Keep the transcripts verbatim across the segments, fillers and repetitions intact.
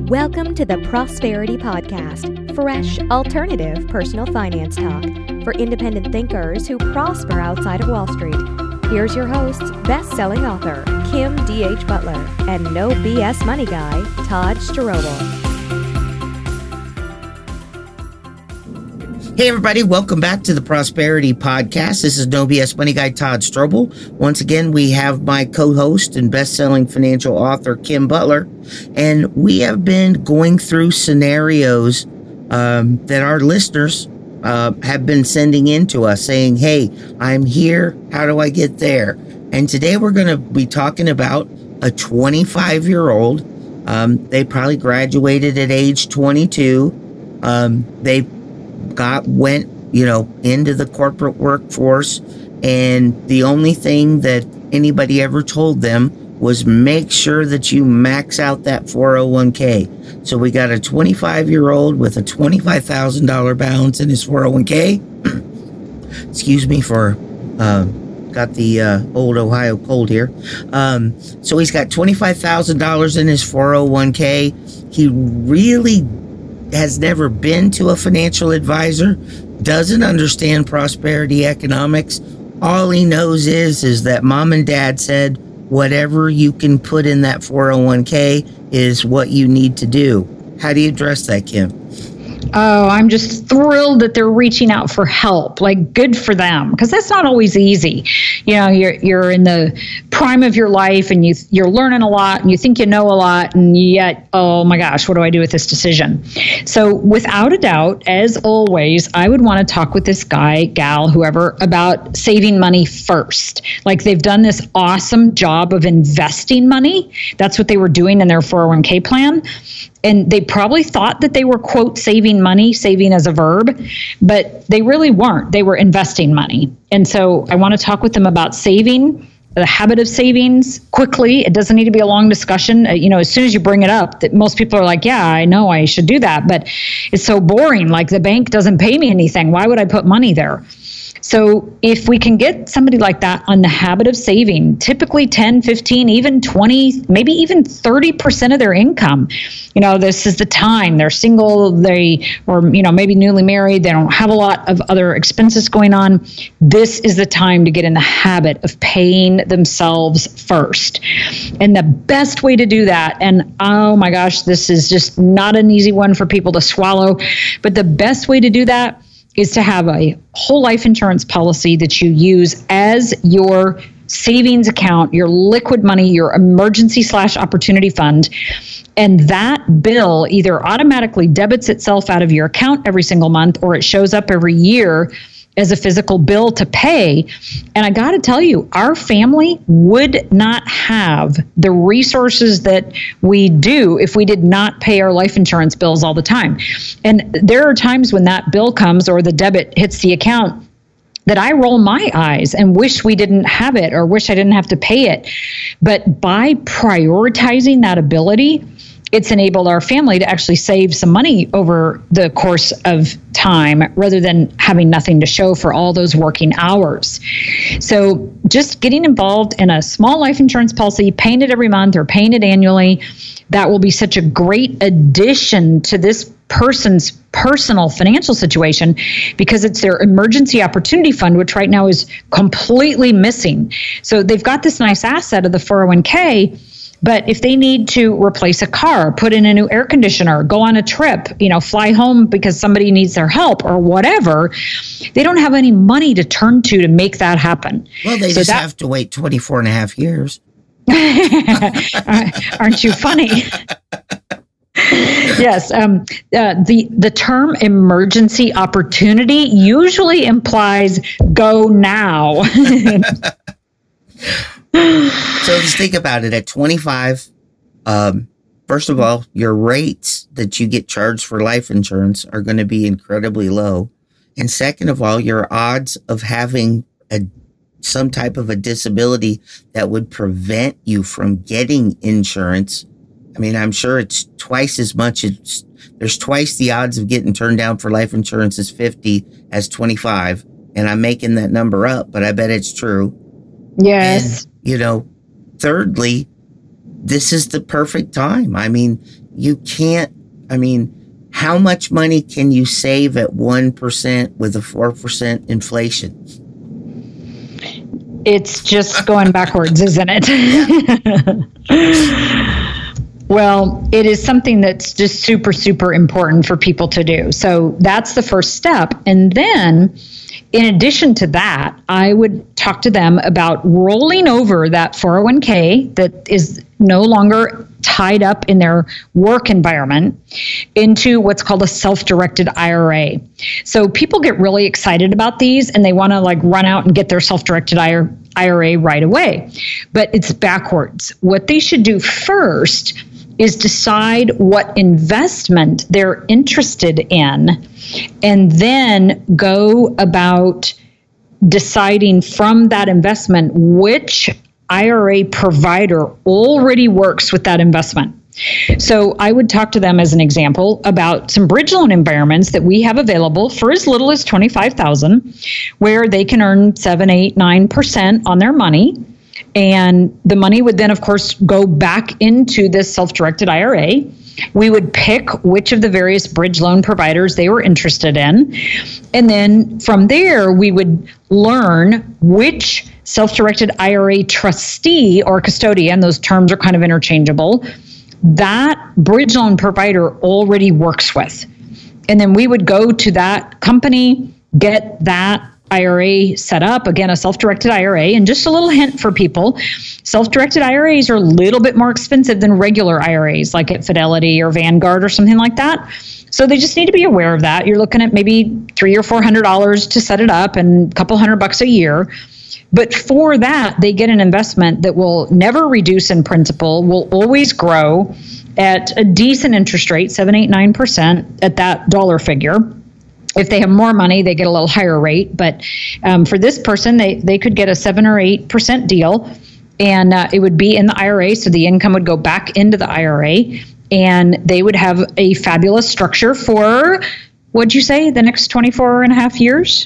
Welcome to the Prosperity Podcast, fresh, alternative personal finance talk for independent thinkers who prosper outside of Wall Street. Here's your hosts, best-selling author Kim D H Butler and no B S money guy Todd Strobel. Hey everybody, welcome back to the Prosperity Podcast. This is No B S Money Guy Todd Strobel. Once again, we have my co-host and best-selling financial author Kim Butler, and we have been going through scenarios um, that our listeners uh, have been sending in to us saying, hey, I'm here, how do I get there? And today we're going to be talking about a twenty-five-year-old. Um, they probably graduated at age twenty-two. Um, they got went you know into the corporate workforce, and the only thing that anybody ever told them was make sure that you max out that four oh one k. So we got a twenty-five year old with a twenty-five thousand dollars balance in his four oh one k. Excuse me for uh, got the uh, old Ohio cold here. Um, so he's got twenty-five thousand dollars in his four oh one k. He really has never been to a financial advisor, doesn't understand prosperity economics. All he knows is, is that mom and dad said, whatever you can put in that four oh one k is what you need to do. How do you address that, Kim? Oh, I'm just thrilled that they're reaching out for help. Like, good for them, because that's not always easy. You know, you're you're in the prime of your life, and you you're learning a lot, and you think you know a lot, and yet, oh my gosh, what do I do with this decision? So, without a doubt, as always, I would want to talk with this guy, gal, whoever, about saving money first. Like, they've done this awesome job of investing money. That's what they were doing in their four oh one k plan. And they probably thought that they were, quote, saving money, saving as a verb, but they really weren't. They were investing money. And so I want to talk with them about saving, the habit of savings quickly. It doesn't need to be a long discussion. Uh, you know, as soon as you bring it up, that most people are like, yeah, I know I should do that, but it's so boring. Like, the bank doesn't pay me anything. Why would I put money there? So if we can get somebody like that on the habit of saving, typically ten, fifteen, even twenty, maybe even thirty percent of their income, you know, this is the time. They're single, they, or, you know, maybe newly married, they don't have a lot of other expenses going on. This is the time to get in the habit of paying themselves first. And the best way to do that, and oh my gosh, this is just not an easy one for people to swallow, but the best way to do that is to have a whole life insurance policy that you use as your savings account, your liquid money, your emergency slash opportunity fund. And that bill either automatically debits itself out of your account every single month, or it shows up every year as a physical bill to pay. And I got to tell you, our family would not have the resources that we do if we did not pay our life insurance bills all the time. And there are times when that bill comes or the debit hits the account that I roll my eyes and wish we didn't have it, or wish I didn't have to pay it. But by prioritizing that ability, it's enabled our family to actually save some money over the course of time, rather than having nothing to show for all those working hours. So just getting involved in a small life insurance policy, paying it every month or paying it annually, that will be such a great addition to this person's personal financial situation, because it's their emergency opportunity fund, which right now is completely missing. So they've got this nice asset of the four oh one k, but if they need to replace a car, put in a new air conditioner, go on a trip, you know, fly home because somebody needs their help or whatever, they don't have any money to turn to to make that happen. Well, they so just that, have to wait twenty-four and a half years. Aren't you funny? Yes. Um, uh, the, the term emergency opportunity usually implies go now. So just think about it. At twenty-five, um, first of all, your rates that you get charged for life insurance are going to be incredibly low. And second of all, your odds of having a some type of a disability that would prevent you from getting insurance, I mean, I'm sure it's twice as much. It's, there's twice the odds of getting turned down for life insurance as fifty as twenty-five. And I'm making that number up, but I bet it's true. Yes. And, you know, thirdly, this is the perfect time. I mean, you can't, I mean, how much money can you save at one percent with a four percent inflation? It's just going backwards, isn't it? Well, it is something that's just super, super important for people to do. So that's the first step. And then, in addition to that, I would talk to them about rolling over that four oh one k that is no longer tied up in their work environment into what's called a self-directed I R A. So people get really excited about these and they want to like run out and get their self-directed I R A right away. But it's backwards. What they should do first is decide what investment they're interested in, and then go about deciding from that investment which I R A provider already works with that investment. So I would talk to them as an example about some bridge loan environments that we have available for as little as twenty-five thousand dollars, where they can earn seven, eight, nine percent on their money. And the money would then, of course, go back into this self-directed I R A. We would pick which of the various bridge loan providers they were interested in. And then from there, we would learn which self-directed I R A trustee or custodian, those terms are kind of interchangeable, that bridge loan provider already works with. And then we would go to that company, get that I R A set up, again, a self-directed I R A. And just a little hint for people, self-directed I R As are a little bit more expensive than regular I R As, like at Fidelity or Vanguard or something like that. So they just need to be aware of that. You're looking at maybe three or four hundred dollars to set it up and a couple hundred bucks a year. But for that, they get an investment that will never reduce in principal, will always grow at a decent interest rate, seven, eight, nine percent at that dollar figure. If they have more money, they get a little higher rate. But um, for this person, they, they could get a seven or eight percent deal, and uh, it would be in the I R A. So the income would go back into the I R A, and they would have a fabulous structure for, what'd you say, the next twenty-four and a half years?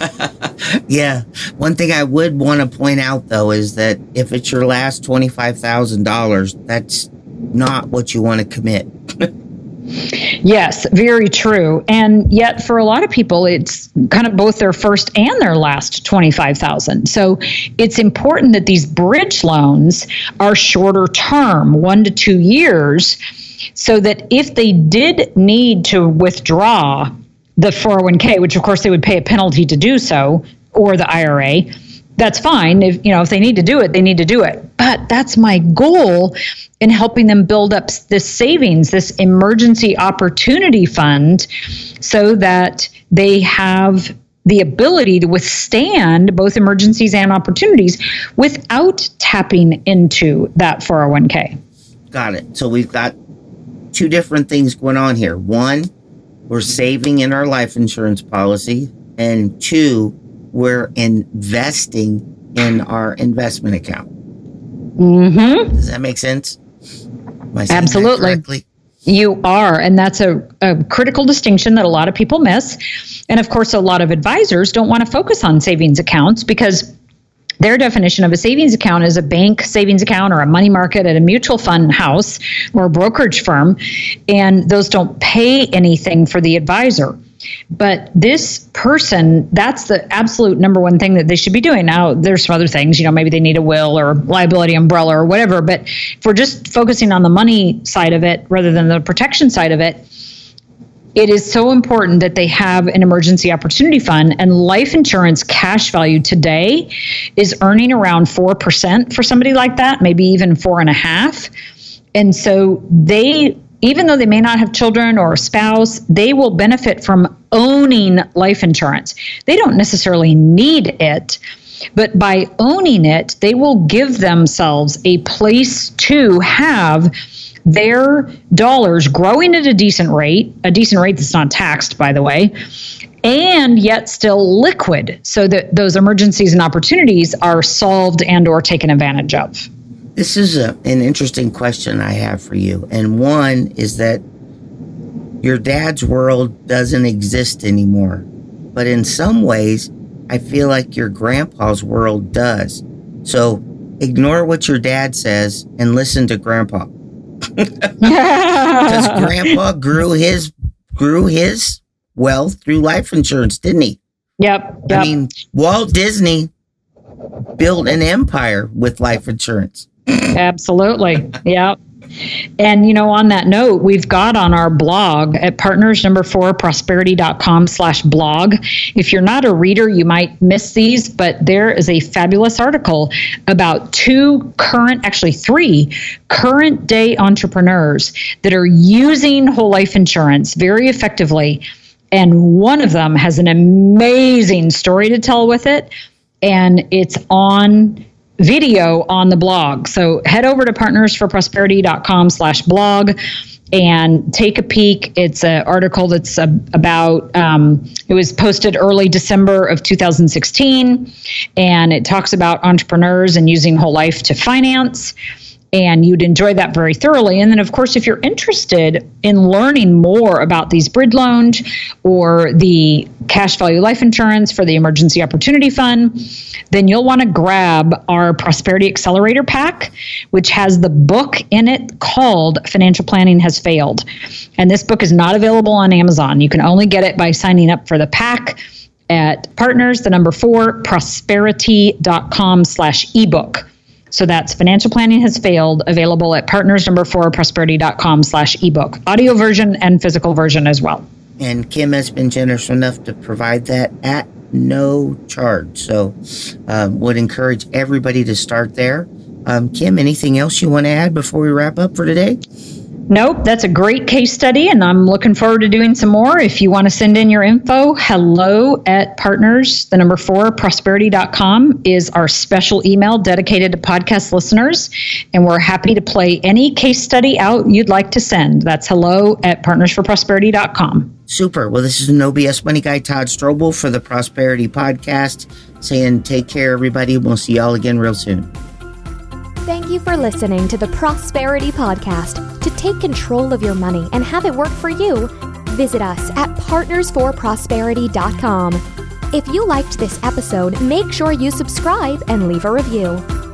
Yeah. One thing I would want to point out, though, is that if it's your last twenty-five thousand dollars, that's not what you want to commit. Yes, very true. And yet for a lot of people, it's kind of both their first and their last twenty-five thousand dollars. So it's important that these bridge loans are shorter term, one to two years, so that if they did need to withdraw the four oh one k, which of course they would pay a penalty to do so, or the I R A, that's fine. If you know if they need to do it, they need to do it. But that's my goal in helping them build up this savings, this emergency opportunity fund, so that they have the ability to withstand both emergencies and opportunities without tapping into that four oh one k. Got it. So we've got two different things going on here. One, we're saving in our life insurance policy. And two, we're investing in our investment account. Mm-hmm. Does that make sense? Am I saying Absolutely. that correctly? You are. And that's a, a critical distinction that a lot of people miss. And of course, a lot of advisors don't want to focus on savings accounts because their definition of a savings account is a bank savings account or a money market at a mutual fund house or a brokerage firm. And those don't pay anything for the advisor. But this person, that's the absolute number one thing that they should be doing. Now, there's some other things, you know, maybe they need a will or liability umbrella or whatever. But if we're just focusing on the money side of it rather than the protection side of it, it is so important that they have an emergency opportunity fund. And life insurance cash value today is earning around four percent for somebody like that, maybe even four and a half. And so they, even though they may not have children or a spouse, they will benefit from owning life insurance. They don't necessarily need it, but by owning it, they will give themselves a place to have their dollars growing at a decent rate, a decent rate that's not taxed, by the way, and yet still liquid so that those emergencies and opportunities are solved and or taken advantage of. This is a, an interesting question I have for you. And one is that your dad's world doesn't exist anymore. But in some ways, I feel like your grandpa's world does. So ignore what your dad says and listen to Grandpa. Because Grandpa grew his grew his wealth through life insurance, didn't he? Yep, yep. I mean, Walt Disney built an empire with life insurance. Absolutely. Yep. And, you know, on that note, we've got on our blog at partners number four prosperity.com slash blog. If you're not a reader, you might miss these, but there is a fabulous article about two current, actually three current day entrepreneurs that are using whole life insurance very effectively. And one of them has an amazing story to tell with it. And it's on video on the blog. So head over to partnersforprosperity.com slash blog and take a peek. It's an article that's uh, about, um, it was posted early December of two thousand sixteen, and it talks about entrepreneurs and using whole life to finance. And you'd enjoy that very thoroughly. And then, of course, if you're interested in learning more about these bridge loans or the cash value life insurance for the Emergency Opportunity Fund, then you'll want to grab our Prosperity Accelerator Pack, which has the book in it called Financial Planning Has Failed. And this book is not available on Amazon. You can only get it by signing up for the pack at partners, the number four, prosperity.com slash ebook. So that's Financial Planning Has Failed, available at partners number four prosperity.com slash ebook. Audio version and physical version as well. And Kim has been generous enough to provide that at no charge. So um, would encourage everybody to start there. Um, Kim, anything else you want to add before we wrap up for today? Nope, that's a great case study, and I'm looking forward to doing some more. If you want to send in your info, hello at partners, the number four, prosperity dot com is our special email dedicated to podcast listeners, and we're happy to play any case study out you'd like to send. That's hello at partners for prosperity dot com. Super. Well, this is No B S Money Guy Todd Strobel for the Prosperity Podcast, saying take care, everybody. We'll see y'all again real soon. Thank you for listening to the Prosperity Podcast. To take control of your money and have it work for you, visit us at partners for prosperity dot com. If you liked this episode, make sure you subscribe and leave a review.